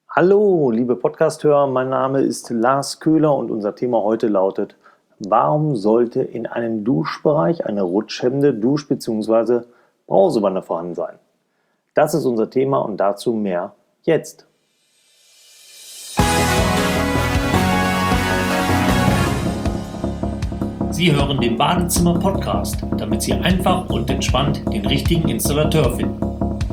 Hallo, liebe Podcast-Hörer, mein Name ist Lars Köhler und unser Thema heute lautet: Warum sollte in einem Duschbereich eine rutschhemmende Dusch- bzw. Brausewanne vorhanden sein? Das ist unser Thema und dazu mehr jetzt. Sie hören den Badezimmer-Podcast, damit Sie einfach und entspannt den richtigen Installateur finden.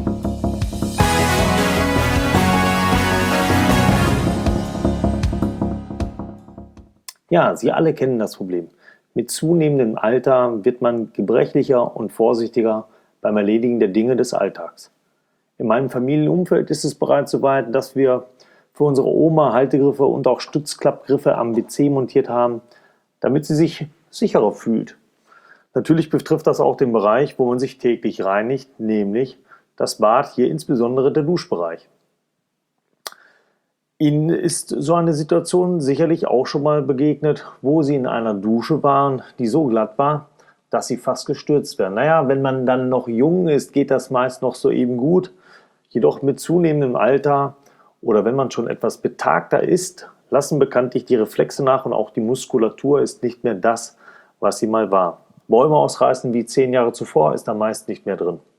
Ja, Sie alle kennen das Problem. Mit zunehmendem Alter wird man gebrechlicher und vorsichtiger beim Erledigen der Dinge des Alltags. In meinem Familienumfeld ist es bereits so weit, dass wir für unsere Oma Haltegriffe und auch Stützklappgriffe am WC montiert haben, damit sie sich sicherer fühlt. Natürlich betrifft das auch den Bereich, wo man sich täglich reinigt, nämlich das Bad, hier insbesondere der Duschbereich. Ihnen ist so eine Situation sicherlich auch schon mal begegnet, wo Sie in einer Dusche waren, die so glatt war, dass Sie fast gestürzt wären. Naja, wenn man dann noch jung ist, geht das meist noch so eben gut. Jedoch mit zunehmendem Alter oder wenn man schon etwas betagter ist, lassen bekanntlich die Reflexe nach und auch die Muskulatur ist nicht mehr das, was sie mal war. Bäume ausreißen wie 10 Jahre zuvor ist da meist nicht mehr drin.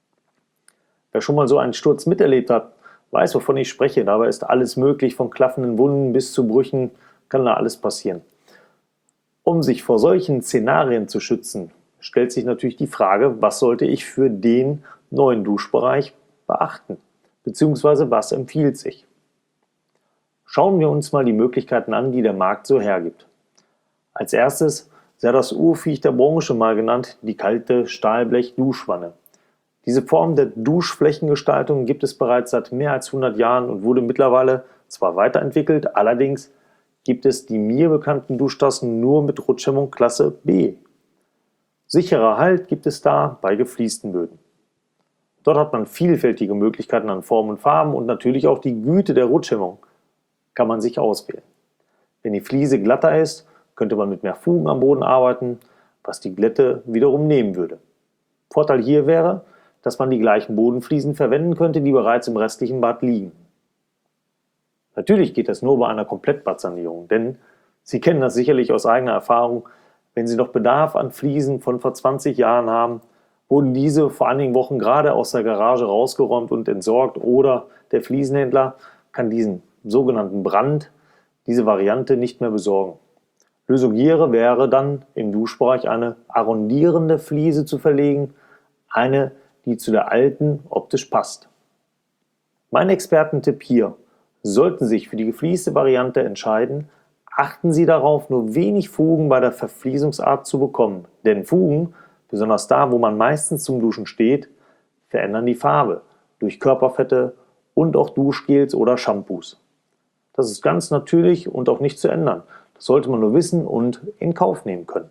Wer schon mal so einen Sturz miterlebt hat, weiß, wovon ich spreche. Dabei ist alles möglich, von klaffenden Wunden bis zu Brüchen kann da alles passieren. Um sich vor solchen Szenarien zu schützen, stellt sich natürlich die Frage, was sollte ich für den neuen Duschbereich beachten? Beziehungsweise was empfiehlt sich? Schauen wir uns mal die Möglichkeiten an, die der Markt so hergibt. Als erstes sei das Urviech der Branche mal genannt, die kalte Stahlblech-Duschwanne. Diese Form der Duschflächengestaltung gibt es bereits seit mehr als 100 Jahren und wurde mittlerweile zwar weiterentwickelt, allerdings gibt es die mir bekannten Duschtassen nur mit Rutschhemmung Klasse B. Sicherer Halt gibt es da bei gefliesten Böden. Dort hat man vielfältige Möglichkeiten an Formen und Farben und natürlich auch die Güte der Rutschhemmung kann man sich auswählen. Wenn die Fliese glatter ist, könnte man mit mehr Fugen am Boden arbeiten, was die Glätte wiederum nehmen würde. Vorteil hier wäre, dass man die gleichen Bodenfliesen verwenden könnte, die bereits im restlichen Bad liegen. Natürlich geht das nur bei einer Komplettbadsanierung, denn Sie kennen das sicherlich aus eigener Erfahrung, wenn Sie noch Bedarf an Fliesen von vor 20 Jahren haben, wurden diese vor einigen Wochen gerade aus der Garage rausgeräumt und entsorgt oder der Fliesenhändler kann diesen sogenannten Brand, diese Variante nicht mehr besorgen. Lösung hier wäre dann im Duschbereich eine arrondierende Fliese zu verlegen, eine die zu der alten optisch passt. Mein Expertentipp hier: Sollten Sie sich für die geflieste Variante entscheiden, achten Sie darauf, nur wenig Fugen bei der Verfliesungsart zu bekommen, denn Fugen, besonders da, wo man meistens zum Duschen steht, verändern die Farbe durch Körperfette und auch Duschgels oder Shampoos. Das ist ganz natürlich und auch nicht zu ändern. Das sollte man nur wissen und in Kauf nehmen können.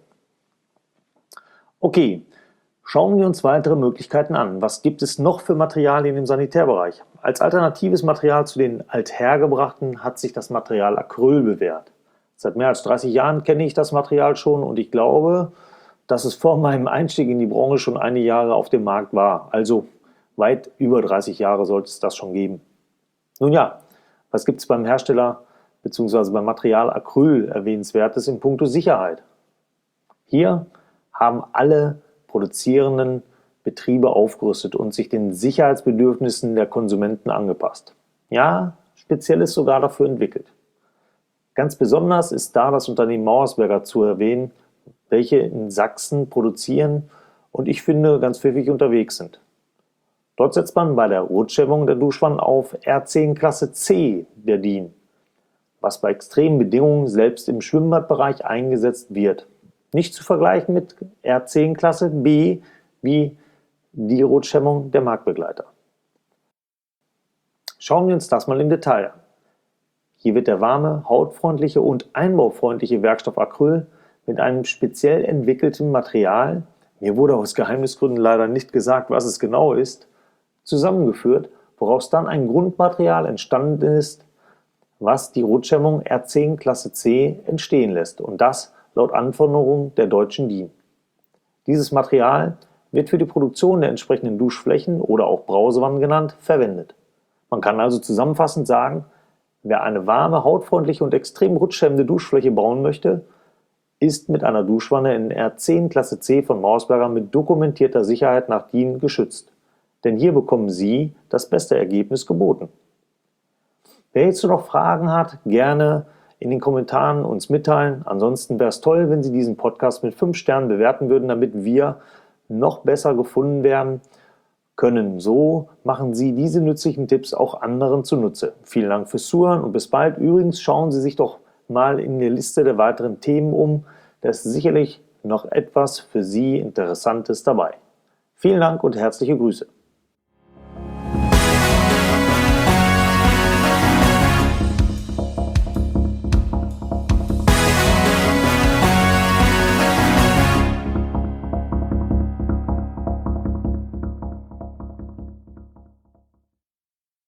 Okay. Schauen wir uns weitere Möglichkeiten an. Was gibt es noch für Materialien im Sanitärbereich? Als alternatives Material zu den althergebrachten hat sich das Material Acryl bewährt. Seit mehr als 30 Jahren kenne ich das Material schon und ich glaube, dass es vor meinem Einstieg in die Branche schon einige Jahre auf dem Markt war. Also weit über 30 Jahre sollte es das schon geben. Nun ja, was gibt es beim Hersteller bzw. beim Material Acryl erwähnenswertes in puncto Sicherheit? Hier haben alle produzierenden Betriebe aufgerüstet und sich den Sicherheitsbedürfnissen der Konsumenten angepasst. Ja, Spezielles sogar dafür entwickelt. Ganz besonders ist da das Unternehmen Mauersberger zu erwähnen, welche in Sachsen produzieren und ich finde ganz pfiffig unterwegs sind. Dort setzt man bei der Rutschhemmung der Duschwannen auf R10 Klasse C der DIN, was bei extremen Bedingungen selbst im Schwimmbadbereich eingesetzt wird. Nicht zu vergleichen mit R10 Klasse B wie die Rutschhemmung der Marktbegleiter. Schauen wir uns das mal im Detail an. Hier wird der warme, hautfreundliche und einbaufreundliche Werkstoff Acryl mit einem speziell entwickelten Material, mir wurde aus Geheimnisgründen leider nicht gesagt, was es genau ist, zusammengeführt, woraus dann ein Grundmaterial entstanden ist, was die Rutschhemmung R10 Klasse C entstehen lässt und das laut Anforderungen der deutschen DIN. Dieses Material wird für die Produktion der entsprechenden Duschflächen oder auch Brausewannen genannt, verwendet. Man kann also zusammenfassend sagen, Wer eine warme, hautfreundliche und extrem rutschhemmende Duschfläche bauen möchte, ist mit einer Duschwanne in R10 Klasse C von Mausberger mit dokumentierter Sicherheit nach DIN geschützt. Denn hier bekommen Sie das beste Ergebnis geboten. Wer jetzt noch Fragen hat, gerne in den Kommentaren uns mitteilen. Ansonsten wäre es toll, wenn Sie diesen Podcast mit 5 Sternen bewerten würden, damit wir noch besser gefunden werden können. So machen Sie diese nützlichen Tipps auch anderen zunutze. Vielen Dank fürs Zuhören und bis bald. Übrigens schauen Sie sich doch mal in der Liste der weiteren Themen um. Da ist sicherlich noch etwas für Sie Interessantes dabei. Vielen Dank und herzliche Grüße.